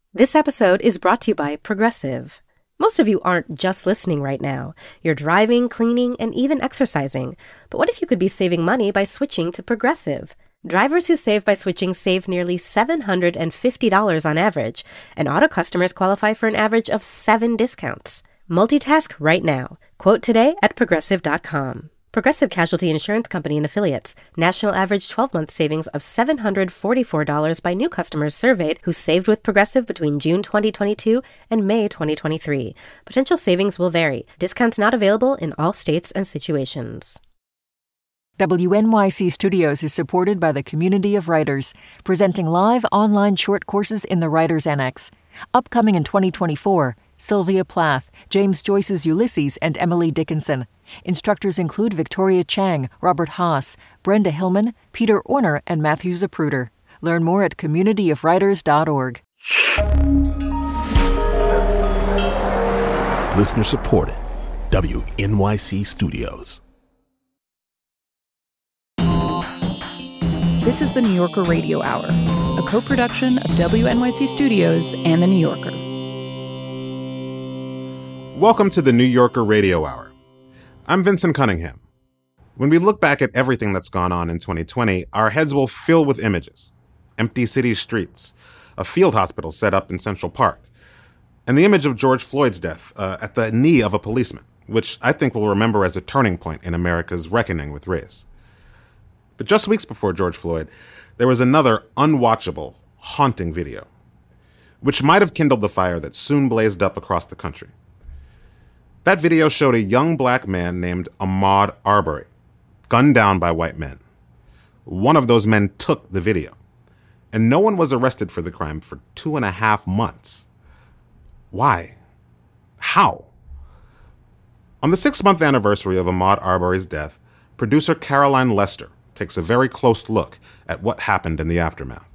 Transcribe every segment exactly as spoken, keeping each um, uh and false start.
This episode is brought to you by Progressive. Most of you aren't just listening right now. You're driving, cleaning, and even exercising. But what if you could be saving money by switching to Progressive? Drivers who save by switching save nearly seven hundred fifty dollars on average, and auto customers qualify for an average of seven discounts. Multitask right now. Quote today at progressive dot com. Progressive Casualty Insurance Company and Affiliates. National average twelve-month savings of seven hundred forty-four dollars by new customers surveyed who saved with Progressive between June twenty twenty-two and May twenty twenty-three. Potential savings will vary. Discounts not available in all states and situations. W N Y C Studios is supported by the Community of Writers, presenting live online short courses in the Writers Annex. Upcoming in twenty twenty-four, Sylvia Plath, James Joyce's Ulysses, and Emily Dickinson. Instructors include Victoria Chang, Robert Haas, Brenda Hillman, Peter Orner, and Matthew Zapruder. Learn more at community of writers dot org. Listener supported. W N Y C Studios. This is the New Yorker Radio Hour, a co-production of W N Y C Studios and The New Yorker. Welcome to the New Yorker Radio Hour. I'm Vincent Cunningham. When we look back at everything that's gone on in twenty twenty, our heads will fill with images. Empty city streets, a field hospital set up in Central Park, and the image of George Floyd's death uh, at the knee of a policeman, which I think we'll remember as a turning point in America's reckoning with race. But just weeks before George Floyd, there was another unwatchable, haunting video, which might have kindled the fire that soon blazed up across the country. That video showed a young black man named Ahmaud Arbery, gunned down by white men. One of those men took the video, and no one was arrested for the crime for two and a half months. Why? How? On the six-month anniversary of Ahmaud Arbery's death, producer Caroline Lester takes a very close look at what happened in the aftermath.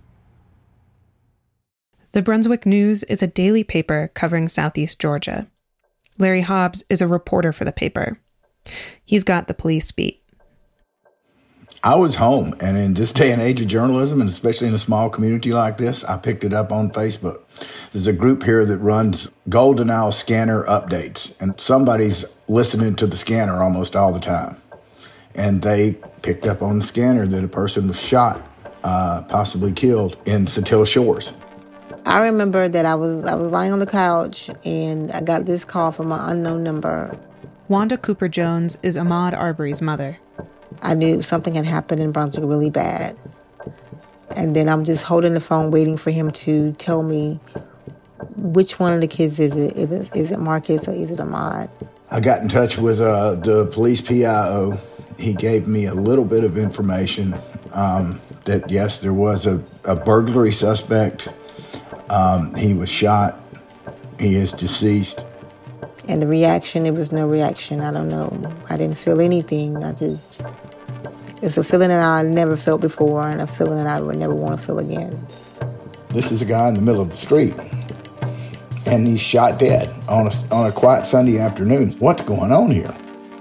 The Brunswick News is a daily paper covering Southeast Georgia. Larry Hobbs is a reporter for the paper. He's got the police beat. I was home, and in this day and age of journalism, and especially in a small community like this, I picked it up on Facebook. There's a group here that runs Golden Owl scanner updates, and somebody's listening to the scanner almost all the time. And they picked up on the scanner that a person was shot, uh, possibly killed in Satilla Shores. I remember that I was I was lying on the couch and I got this call from an unknown number. Wanda Cooper Jones is Ahmaud Arbery's mother. I knew something had happened in Brunswick really bad. And then I'm just holding the phone waiting for him to tell me which one of the kids is it. Is it, is it Marcus or is it Ahmaud? I got in touch with uh, the police P I O. He gave me a little bit of information um, that, yes, there was a, a burglary suspect. Um, he was shot. He is deceased. And the reaction, it was no reaction. I don't know. I didn't feel anything. I just, it's a feeling that I never felt before and a feeling that I would never want to feel again. This is a guy in the middle of the street, and he's shot dead on a, on a quiet Sunday afternoon. What's going on here?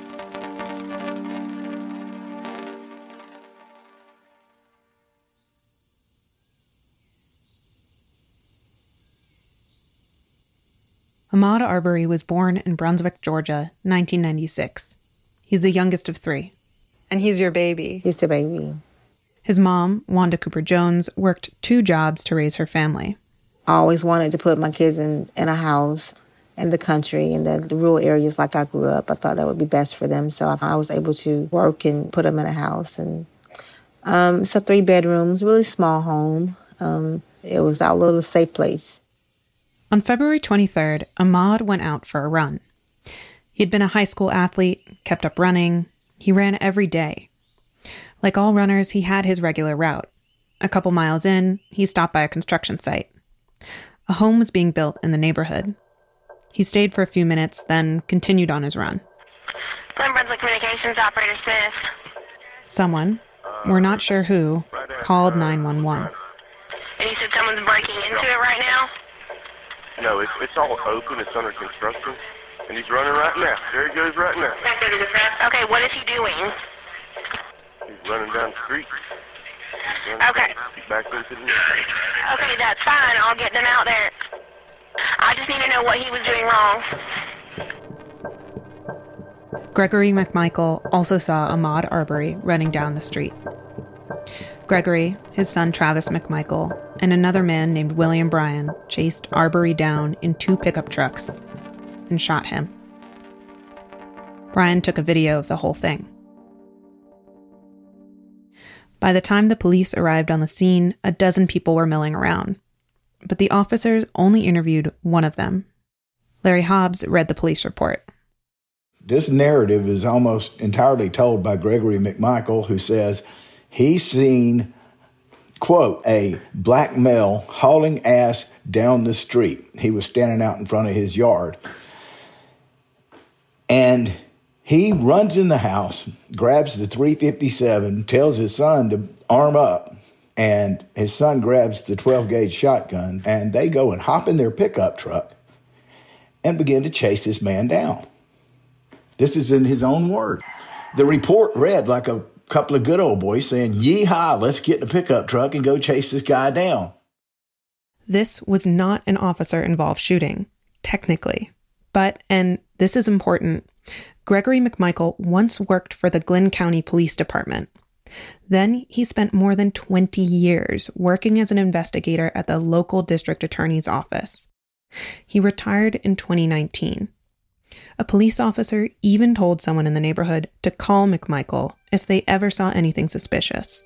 Ahmaud Arbery was born in Brunswick, Georgia, nineteen ninety-six. He's the youngest of three. And he's your baby. He's the baby. His mom, Wanda Cooper Jones, worked two jobs to raise her family. I always wanted to put my kids in, in a house in the country, in the, the rural areas like I grew up. I thought that would be best for them. So I was able to work and put them in a house. And um, it's a three bedrooms, really small home. Um, it was our little safe place. On February twenty-third, Ahmaud went out for a run. He'd been a high school athlete, kept up running. He ran every day. Like all runners, he had his regular route. A couple miles in, he stopped by a construction site. A home was being built in the neighborhood. He stayed for a few minutes, then continued on his run. Glen Brunswick Communications, Operator Smith. Someone, we're not sure who, called nine one one. And you said someone's breaking into it right now? No, it's, it's all open. It's under construction. And he's running right now. There he goes right now. Okay, what is he doing? He's running down the street. Okay. Back into the... Okay, that's fine. I'll get them out there. I just need to know what he was doing wrong. Gregory McMichael also saw Ahmaud Arbery running down the street. Gregory, his son Travis McMichael, and another man named William Bryan chased Arbery down in two pickup trucks and shot him. Bryan took a video of the whole thing. By the time the police arrived on the scene, a dozen people were milling around. But the officers only interviewed one of them. Larry Hobbs read the police report. This narrative is almost entirely told by Gregory McMichael, who says he's seen, quote, a black male hauling ass down the street. He was standing out in front of his yard. And he runs in the house, grabs the three fifty-seven, tells his son to arm up, and his son grabs the twelve gauge shotgun, and they go and hop in their pickup truck and begin to chase this man down. This is in his own word. The report read like a couple of good old boys saying, "Yee-haw, let's get in a pickup truck and go chase this guy down." This was not an officer-involved shooting, technically. But, and this is important, Gregory McMichael once worked for the Glynn County Police Department. Then he spent more than twenty years working as an investigator at the local district attorney's office. He retired in twenty nineteen. A police officer even told someone in the neighborhood to call McMichael if they ever saw anything suspicious.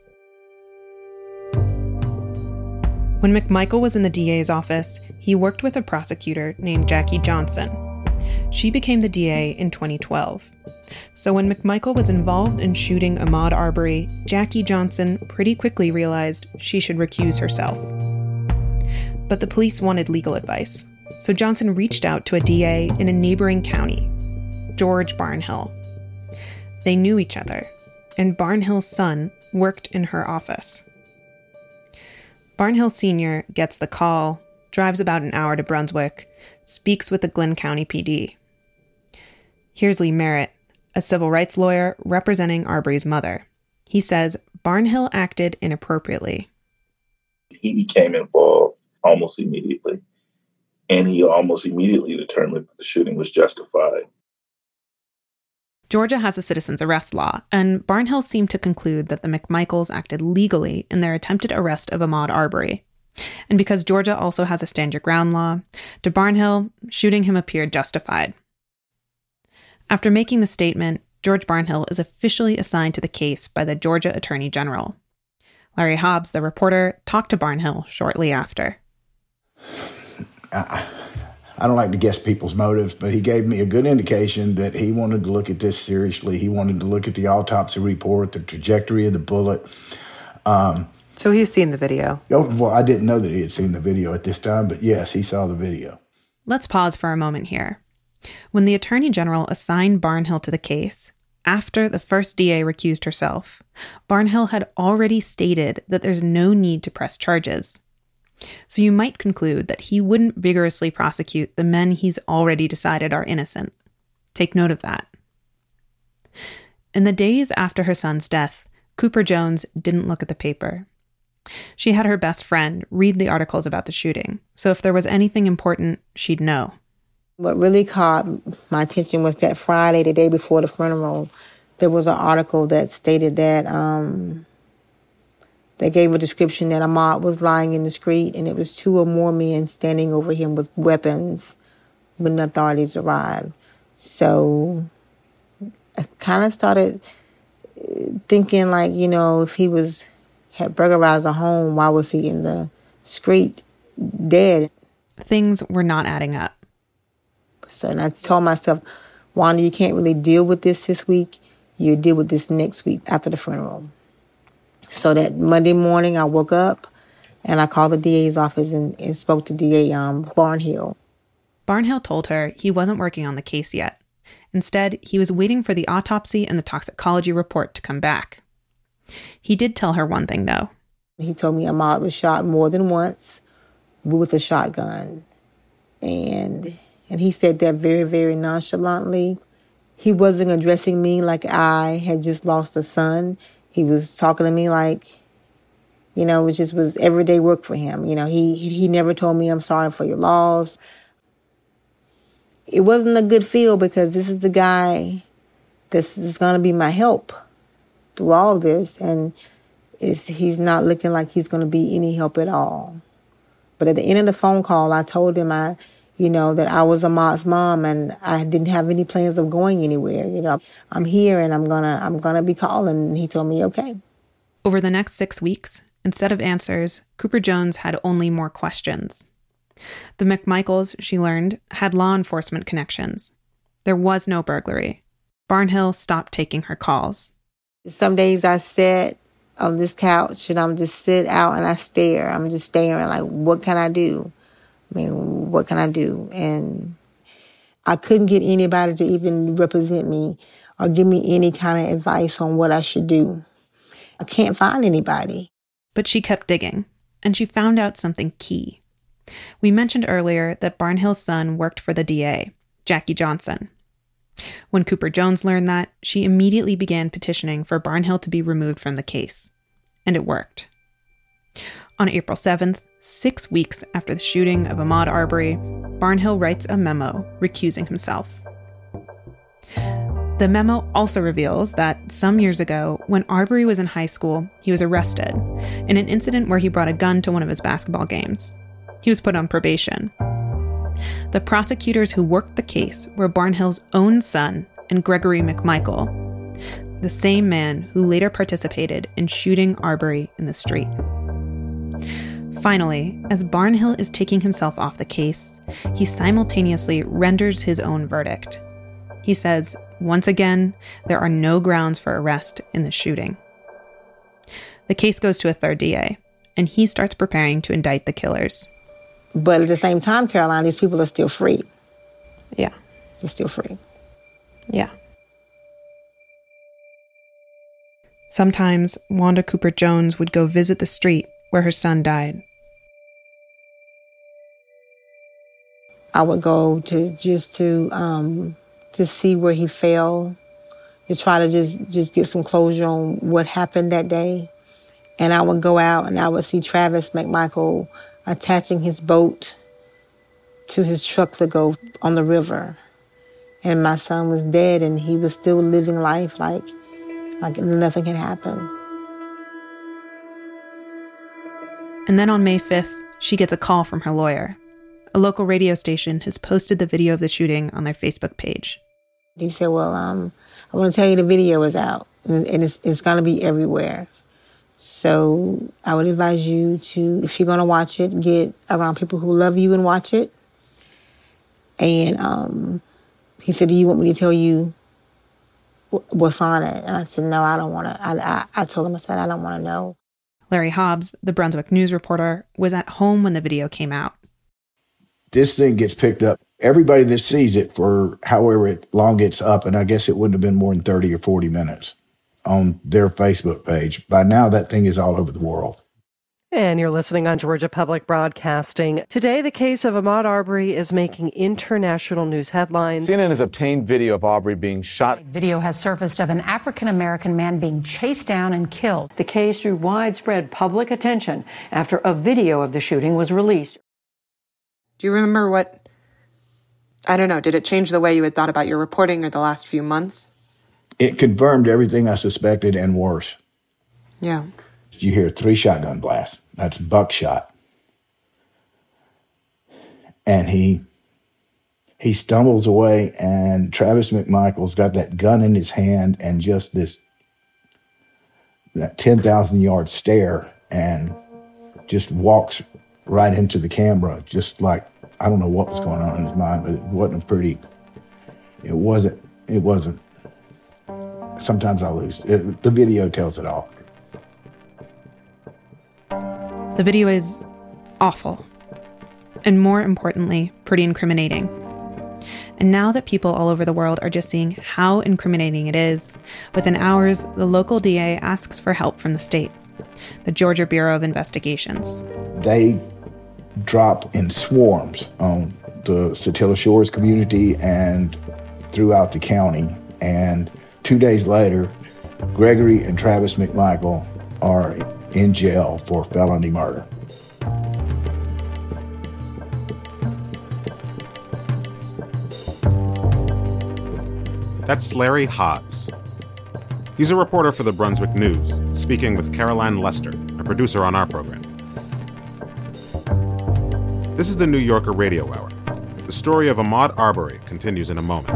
When McMichael was in the D A's office, he worked with a prosecutor named Jackie Johnson. She became the D A in twenty twelve. So when McMichael was involved in shooting Ahmaud Arbery, Jackie Johnson pretty quickly realized she should recuse herself. But the police wanted legal advice, so Johnson reached out to a D A in a neighboring county, George Barnhill. They knew each other, and Barnhill's son worked in her office. Barnhill Senior gets the call, drives about an hour to Brunswick, speaks with the Glynn County P D. Here's Lee Merritt, a civil rights lawyer representing Arbery's mother. He says Barnhill acted inappropriately. He became involved almost immediately, and he almost immediately determined that the shooting was justified. Georgia has a citizen's arrest law, and Barnhill seemed to conclude that the McMichaels acted legally in their attempted arrest of Ahmaud Arbery. And because Georgia also has a stand your ground law, to Barnhill, shooting him appeared justified. After making the statement, George Barnhill is officially assigned to the case by the Georgia Attorney General. Larry Hobbs, the reporter, talked to Barnhill shortly after. I, I don't like to guess people's motives, but he gave me a good indication that he wanted to look at this seriously. He wanted to look at the autopsy report, the trajectory of the bullet. Um, so he's seen the video? Oh, well, I didn't know that he had seen the video at this time, but yes, he saw the video. Let's pause for a moment here. When the Attorney General assigned Barnhill to the case, after the first D A recused herself, Barnhill had already stated that there's no need to press charges. So you might conclude that he wouldn't vigorously prosecute the men he's already decided are innocent. Take note of that. In the days after her son's death, Cooper Jones didn't look at the paper. She had her best friend read the articles about the shooting, so if there was anything important, she'd know. What really caught my attention was that Friday, the day before the funeral, there was an article that stated that um, they gave a description that Ahmaud was lying in the street and it was two or more men standing over him with weapons when the authorities arrived. So I kind of started thinking, like, you know, if he was had burglarized a home, why was he in the street dead? Things were not adding up. So and I told myself, Wanda, you can't really deal with this this week. You deal with this next week after the funeral. So that Monday morning, I woke up and I called the D A's office and, and spoke to D A um, Barnhill. Barnhill told her he wasn't working on the case yet. Instead, he was waiting for the autopsy and the toxicology report to come back. He did tell her one thing, though. He told me Ahmaud was shot more than once with a shotgun. And and he said that very, very nonchalantly. He wasn't addressing me like I had just lost a son. He was talking to me like You know, it was just was everyday work for him. You know, he he never told me, I'm sorry for your loss. It wasn't a good feel because this is the guy this is going to be my help through all this. And it's, he's not looking like he's going to be any help at all. But at the end of the phone call, I told him I, you know, that I was Ahmaud's mom and I didn't have any plans of going anywhere. You know, I'm here and I'm gonna I'm gonna be calling. And he told me, okay. Over the next six weeks, instead of answers, Cooper Jones had only more questions. The McMichaels, she learned, had law enforcement connections. There was no burglary. Barnhill stopped taking her calls. Some days I sit on this couch and I'm just sit out and I stare. I'm just staring like, what can I do? I mean, what can I do? And I couldn't get anybody to even represent me or give me any kind of advice on what I should do. I can't find anybody. But she kept digging, and she found out something key. We mentioned earlier that Barnhill's son worked for the D A, Jackie Johnson. When Cooper Jones learned that, she immediately began petitioning for Barnhill to be removed from the case. And it worked. On April seventh, six weeks after the shooting of Ahmaud Arbery, Barnhill writes a memo recusing himself. The memo also reveals that some years ago, when Arbery was in high school, he was arrested in an incident where he brought a gun to one of his basketball games. He was put on probation. The prosecutors who worked the case were Barnhill's own son and Gregory McMichael, the same man who later participated in shooting Arbery in the street. Finally, as Barnhill is taking himself off the case, he simultaneously renders his own verdict. He says, once again, there are no grounds for arrest in the shooting. The case goes to a third D A, and he starts preparing to indict the killers. But at the same time, Caroline, these people are still free. Yeah. They're still free. Yeah. Sometimes Wanda Cooper Jones would go visit the street where her son died. I would go to just to um, to see where he fell, to try to just, just get some closure on what happened that day. And I would go out and I would see Travis McMichael attaching his boat to his truck to go on the river. And my son was dead and he was still living life like, like nothing had happened. And then on May fifth, she gets a call from her lawyer. A local radio station has posted the video of the shooting on their Facebook page. He said, well, um, I want to tell you the video is out and it's, it's going to be everywhere. So I would advise you to, if you're going to watch it, get around people who love you and watch it. And um, he said, do you want me to tell you what's on it? And I said, no, I don't want to. I, I, I told him, I said, I don't want to know. Larry Hobbs, the Brunswick News reporter, was at home when the video came out. This thing gets picked up. Everybody that sees it for however it long it's up, and I guess it wouldn't have been more than thirty or forty minutes on their Facebook page. By now, that thing is all over the world. And you're listening on Georgia Public Broadcasting. Today, the case of Ahmaud Arbery is making international news headlines. C N N has obtained video of Arbery being shot. Video has surfaced of an African-American man being chased down and killed. The case drew widespread public attention after a video of the shooting was released. Do you remember what, I don't know, did it change the way you had thought about your reporting or the last few months? It confirmed everything I suspected and worse. Yeah. You hear three shotgun blasts. That's buckshot. And he he stumbles away, and Travis McMichael's got that gun in his hand and just this, that ten thousand yard stare, and just walks right into the camera, just like, I don't know what was going on in his mind, but it wasn't pretty, it wasn't, it wasn't. Sometimes I lose. It, the video tells it all. The video is awful. And more importantly, pretty incriminating. And now that people all over the world are just seeing how incriminating it is, within hours, the local D A asks for help from the state, the Georgia Bureau of Investigations. They drop in swarms on the Satilla Shores community and throughout the county. And two days later, Gregory and Travis McMichael are in jail for felony murder. That's Larry Haas. He's a reporter for the Brunswick News, speaking with Caroline Lester, a producer on our program. This is the New Yorker Radio Hour. The story of Ahmaud Arbery continues in a moment.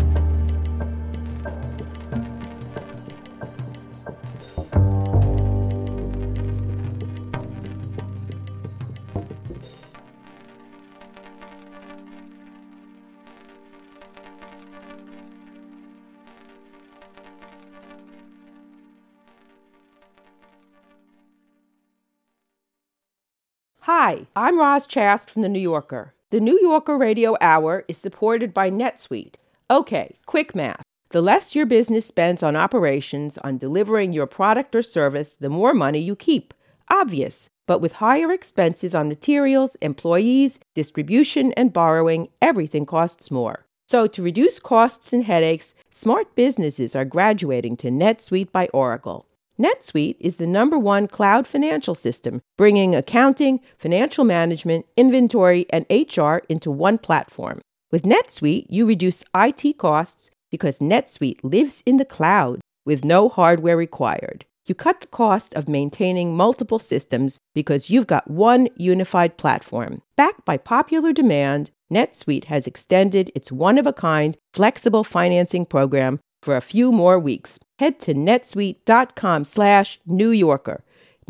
Hi, I'm Roz Chast from The New Yorker. The New Yorker Radio Hour is supported by NetSuite. Okay, quick math. The less your business spends on operations, on delivering your product or service, the more money you keep. Obvious. But with higher expenses on materials, employees, distribution, and borrowing, everything costs more. So to reduce costs and headaches, smart businesses are graduating to NetSuite by Oracle. NetSuite is the number one cloud financial system, bringing accounting, financial management, inventory, and H R into one platform. With NetSuite, you reduce I T costs because NetSuite lives in the cloud with no hardware required. You cut the cost of maintaining multiple systems because you've got one unified platform. Backed by popular demand, NetSuite has extended its one-of-a-kind flexible financing program for a few more weeks. Head to netsuite.com slash New Yorker.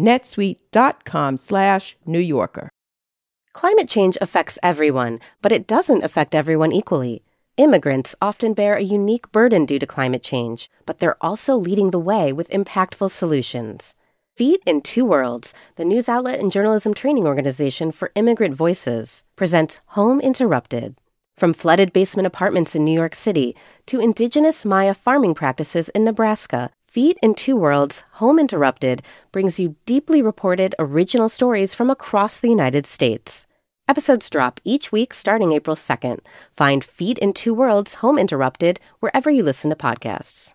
netsuite.com slash New Yorker. Climate change affects everyone, but it doesn't affect everyone equally. Immigrants often bear a unique burden due to climate change, but they're also leading the way with impactful solutions. Feet in Two Worlds, the news outlet and journalism training organization for immigrant voices, presents Home Interrupted. From flooded basement apartments in New York City to indigenous Maya farming practices in Nebraska, Feet in Two Worlds, Home Interrupted brings you deeply reported original stories from across the United States. Episodes drop each week starting April second. Find Feet in Two Worlds, Home Interrupted wherever you listen to podcasts.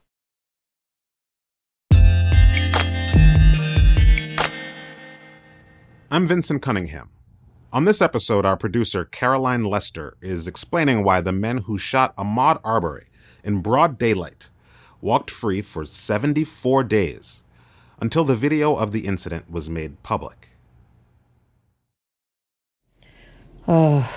I'm Vincent Cunningham. On this episode, our producer, Caroline Lester, is explaining why the men who shot Ahmaud Arbery in broad daylight walked free for seventy-four days until the video of the incident was made public. Oh.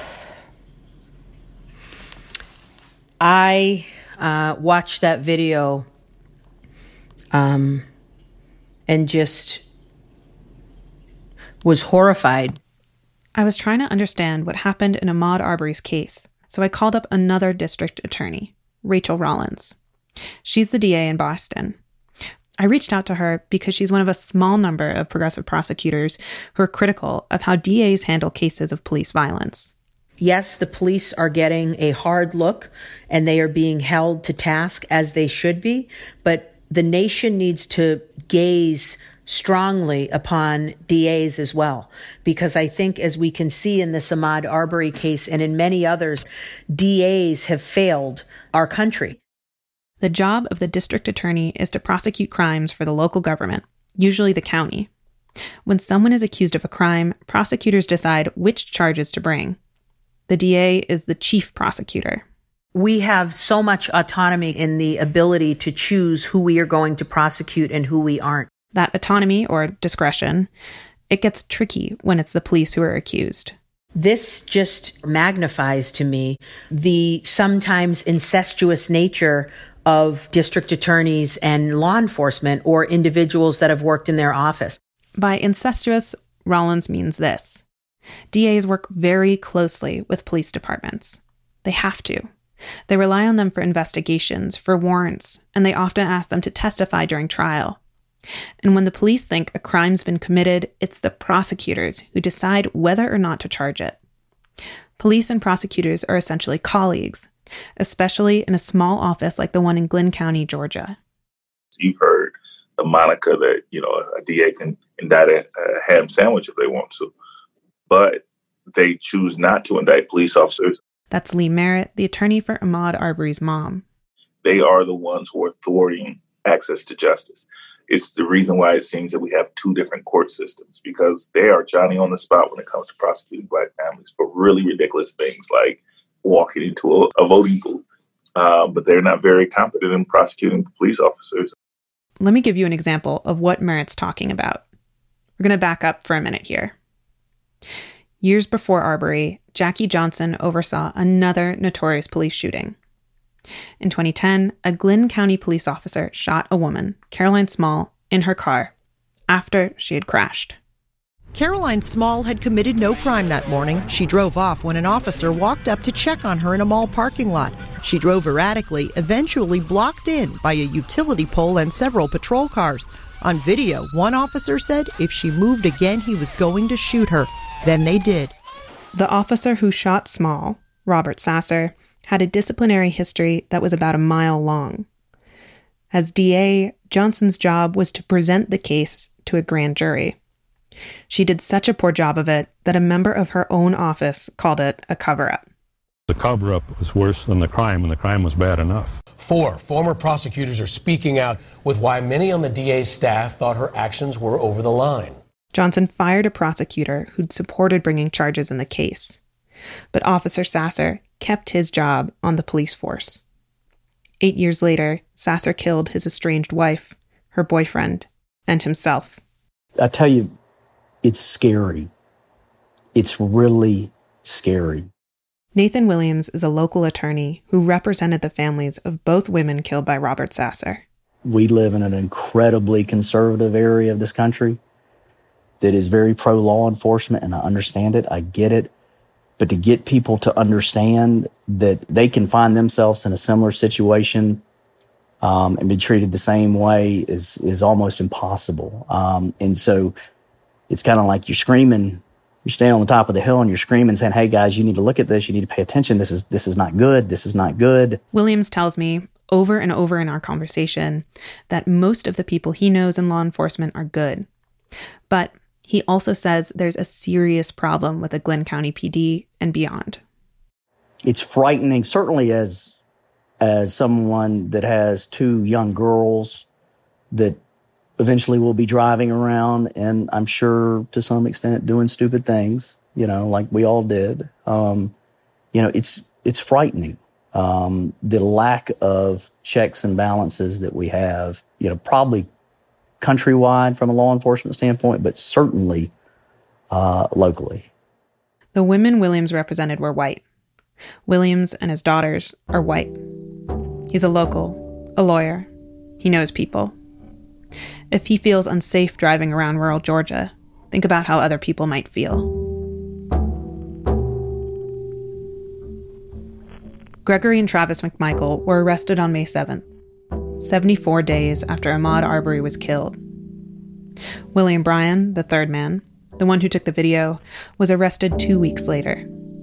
I uh, watched that video um, and just was horrified. I was trying to understand what happened in Ahmaud Arbery's case, so I called up another district attorney, Rachel Rollins. She's the D A in Boston. I reached out to her because she's one of a small number of progressive prosecutors who are critical of how D As handle cases of police violence. Yes, the police are getting a hard look and they are being held to task as they should be, but the nation needs to gaze strongly upon D As as well, because I think, as we can see in this Ahmaud Arbery case and in many others, D As have failed our country. The job of the district attorney is to prosecute crimes for the local government, usually the county. When someone is accused of a crime, prosecutors decide which charges to bring. The D A is the chief prosecutor. We have so much autonomy in the ability to choose who we are going to prosecute and who we aren't. That autonomy, or discretion, it gets tricky when it's the police who are accused. This just magnifies to me the sometimes incestuous nature of district attorneys and law enforcement or individuals that have worked in their office. By incestuous, Rollins means this. D As work very closely with police departments. They have to. They rely on them for investigations, for warrants, and they often ask them to testify during trial. And when the police think a crime's been committed, it's the prosecutors who decide whether or not to charge it. Police and prosecutors are essentially colleagues, especially in a small office like the one in Glynn County, Georgia. You've heard the moniker that, you know, a D A can indict a, a ham sandwich if they want to, but they choose not to indict police officers. That's Lee Merritt, the attorney for Ahmaud Arbery's mom. They are the ones who are thwarting access to justice. it's the reason why it seems that we have two different court systems, because they are Johnny on the spot when it comes to prosecuting Black families for really ridiculous things like walking into a, a voting booth. Uh, but they're not very competent in prosecuting police officers. Let me give you an example of what Merritt's talking about. We're going to back up for a minute here. Years before Arbery, Jackie Johnson oversaw another notorious police shooting. In twenty ten, a Glynn County police officer shot a woman, Caroline Small, in her car after she had crashed. Caroline Small had committed no crime that morning. She drove off when an officer walked up to check on her in a mall parking lot. She drove erratically, eventually blocked in by a utility pole and several patrol cars. On video, one officer said if she moved again, he was going to shoot her. Then they did. The officer who shot Small, Robert Sasser, had a disciplinary history that was about a mile long. As D A, Johnson's job was to present the case to a grand jury. She did such a poor job of it that a member of her own office called it a cover-up. The cover-up was worse than the crime, and the crime was bad enough. Four former prosecutors are speaking out with why many on the D A's staff thought her actions were over the line. Johnson fired a prosecutor who'd supported bringing charges in the case. But Officer Sasser kept his job on the police force. Eight years later, Sasser killed his estranged wife, her boyfriend, and himself. I tell you, it's scary. It's really scary. Nathan Williams is a local attorney who represented the families of both women killed by Robert Sasser. We live in an incredibly conservative area of this country that is very pro-law enforcement, and I understand it. I get it. But to get people to understand that they can find themselves in a similar situation um, and be treated the same way is is almost impossible. Um, and so it's kind of like you're screaming, you're standing on the top of the hill and you're screaming, saying, hey, guys, you need to look at this. You need to pay attention. This is this is not good. This is not good. Williams tells me over and over in our conversation that most of the people he knows in law enforcement are good. But he also says there's a serious problem with the Glynn County P D and beyond. It's frightening, certainly as as someone that has two young girls that eventually will be driving around and I'm sure to some extent doing stupid things, you know, like we all did. Um, you know, it's it's frightening. Um, the lack of checks and balances that we have, you know, probably countrywide from a law enforcement standpoint, but certainly uh, locally. The women Williams represented were white. Williams and his daughters are white. He's a local, a lawyer. He knows people. If he feels unsafe driving around rural Georgia, think about how other people might feel. Gregory and Travis McMichael were arrested on May seventh. seventy-four days after Ahmaud Arbery was killed. William Bryan, the third man, the one who took the video, was arrested two weeks later.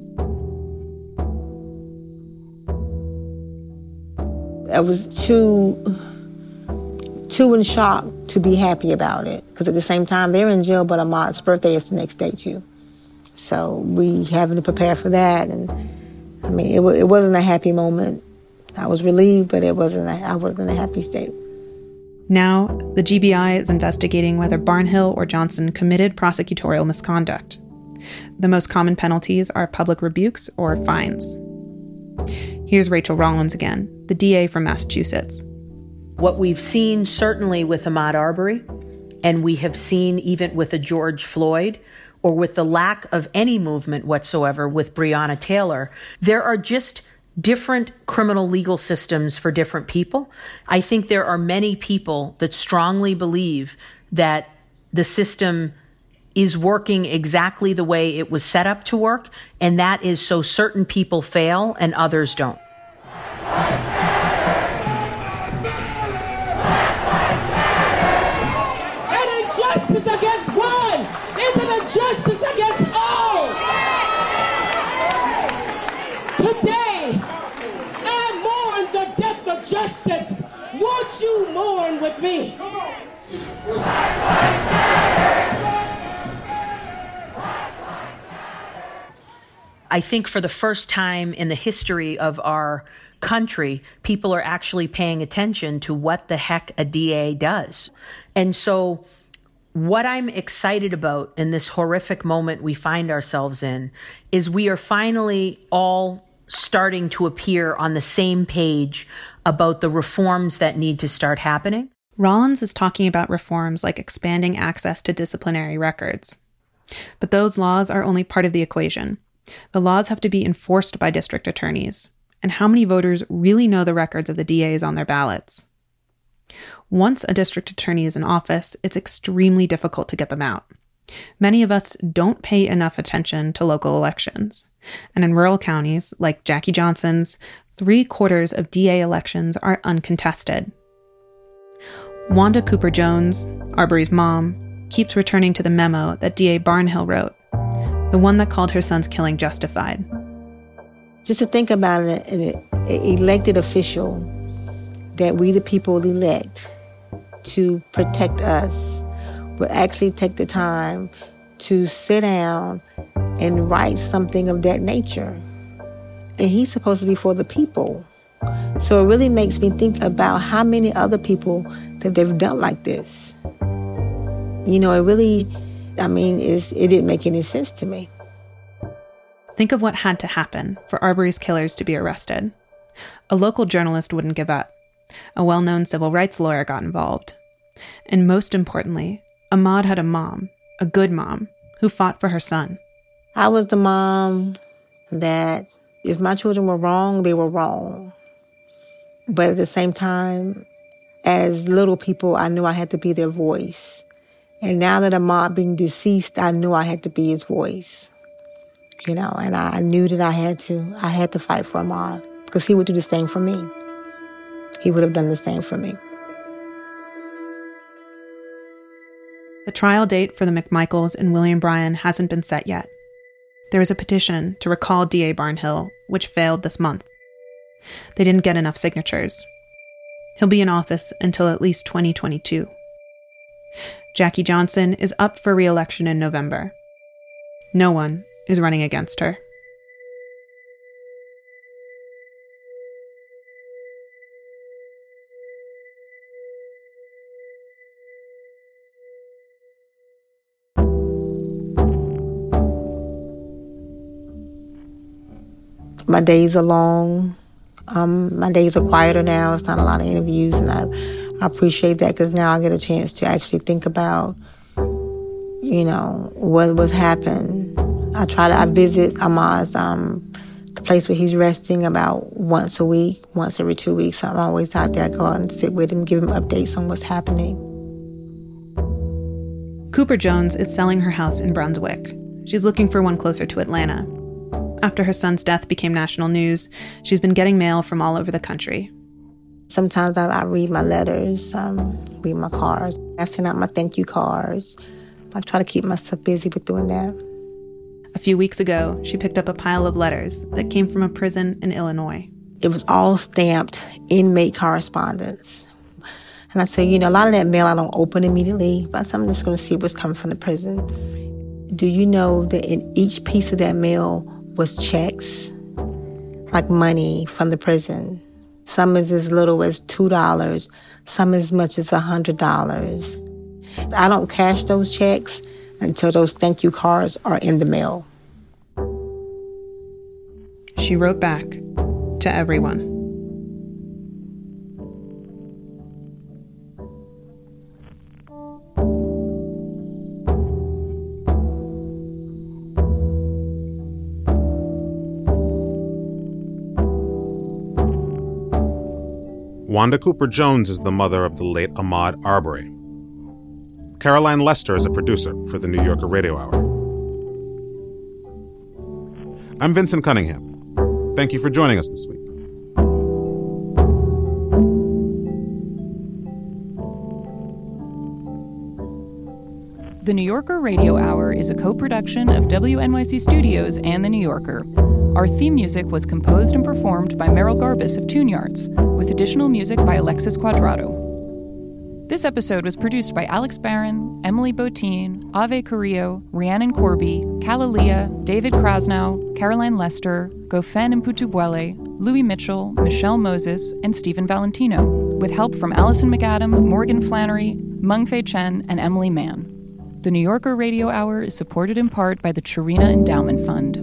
I was too, too in shock to be happy about it. Because at the same time, they're in jail, but Ahmaud's birthday is the next day, too. So we having to prepare for that. And, I mean, it, it wasn't a happy moment. I was relieved, but it wasn't a, I wasn't in a happy state. Now, the G B I is investigating whether Barnhill or Johnson committed prosecutorial misconduct. The most common penalties are public rebukes or fines. Here's Rachel Rollins again, the D A from Massachusetts. What we've seen certainly with Ahmaud Arbery, and we have seen even with a George Floyd, or with the lack of any movement whatsoever with Breonna Taylor, there are just different criminal legal systems for different people. I think there are many people that strongly believe that the system is working exactly the way it was set up to work, and that is so certain people fail and others don't. An injustice against one is an injustice against all. Today, I mourn the death of justice. Won't you mourn with me? I think for the first time in the history of our country, people are actually paying attention to what the heck a D A does. And so what I'm excited about in this horrific moment we find ourselves in is we are finally all starting to appear on the same page about the reforms that need to start happening. Rollins is talking about reforms like expanding access to disciplinary records. But those laws are only part of the equation. The laws have to be enforced by district attorneys. And how many voters really know the records of the D As on their ballots? Once a district attorney is in office, it's extremely difficult to get them out. Many of us don't pay enough attention to local elections. And in rural counties, like Jackie Johnson's, three quarters of D A elections are uncontested. Wanda Cooper Jones, Arbery's mom, keeps returning to the memo that D A Barnhill wrote, the one that called her son's killing justified. Just to think about it, an elected official that we the people elect to protect us would actually take the time to sit down and write something of that nature. And he's supposed to be for the people. So it really makes me think about how many other people that they've done like this. You know, it really, I mean, it's, it didn't make any sense to me. Think of what had to happen for Arbery's killers to be arrested. A local journalist wouldn't give up. A well-known civil rights lawyer got involved. And most importantly, Ahmaud had a mom, a good mom, who fought for her son. I was the mom that if my children were wrong, they were wrong. But at the same time, as little people, I knew I had to be their voice. And now that Ahmaud being deceased, I knew I had to be his voice. You know, and I knew that I had to. I had to fight for Ahmaud because he would do the same for me. He would have done the same for me. The trial date for the McMichaels and William Bryan hasn't been set yet. There is a petition to recall D A Barnhill, which failed this month. They didn't get enough signatures. He'll be in office until at least twenty twenty-two. Jackie Johnson is up for re-election in November. No one is running against her. My days are long. Um, my days are quieter now. It's not a lot of interviews, and I, I appreciate that because now I get a chance to actually think about, you know, what was happened. I try to, I visit Ahmaud's, um, the place where he's resting about once a week, once every two weeks. I'm always out there. I go out and sit with him, give him updates on what's happening. Cooper Jones is selling her house in Brunswick. She's looking for one closer to Atlanta. After her son's death became national news, she's been getting mail from all over the country. Sometimes I, I read my letters, um, read my cards. I send out my thank you cards. I try to keep myself busy with doing that. A few weeks ago, she picked up a pile of letters that came from a prison in Illinois. It was all stamped inmate correspondence. And I said, you know, a lot of that mail I don't open immediately, but I'm just going to see what's coming from the prison. Do you know that in each piece of that mail was checks, like money from the prison? Some is as little as two dollars, some as much as one hundred dollars. I don't cash those checks until those thank you cards are in the mail. She wrote back to everyone. Wanda Cooper Jones is the mother of the late Ahmaud Arbery. Caroline Lester is a producer for the New Yorker Radio Hour. I'm Vincent Cunningham. Thank you for joining us this week. The New Yorker Radio Hour is a co-production of W N Y C Studios and The New Yorker. Our theme music was composed and performed by Merrill Garbus of Tune Yards, with additional music by Alexis Quadrado. This episode was produced by Alex Barron, Emily Botine, Ave Carrillo, Rhiannon Corby, Kalalia, David Krasnow, Caroline Lester, Gofen Mputubuele, Louis Mitchell, Michelle Moses, and Stephen Valentino, with help from Allison McAdam, Morgan Flannery, Mengfei Chen, and Emily Mann. The New Yorker Radio Hour is supported in part by the Chirina Endowment Fund.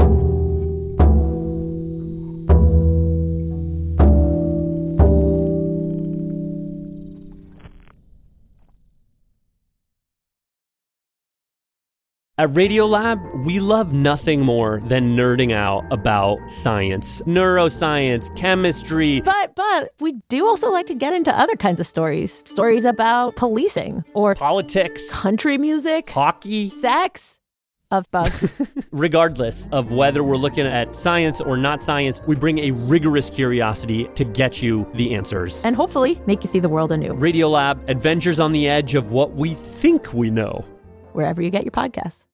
At Radiolab, we love nothing more than nerding out about science, neuroscience, chemistry. But, but, we do also like to get into other kinds of stories. Stories about policing or politics, country music, hockey, sex, of bugs. Regardless of whether we're looking at science or not science, we bring a rigorous curiosity to get you the answers. And hopefully make you see the world anew. Radiolab, adventures on the edge of what we think we know. Wherever you get your podcasts.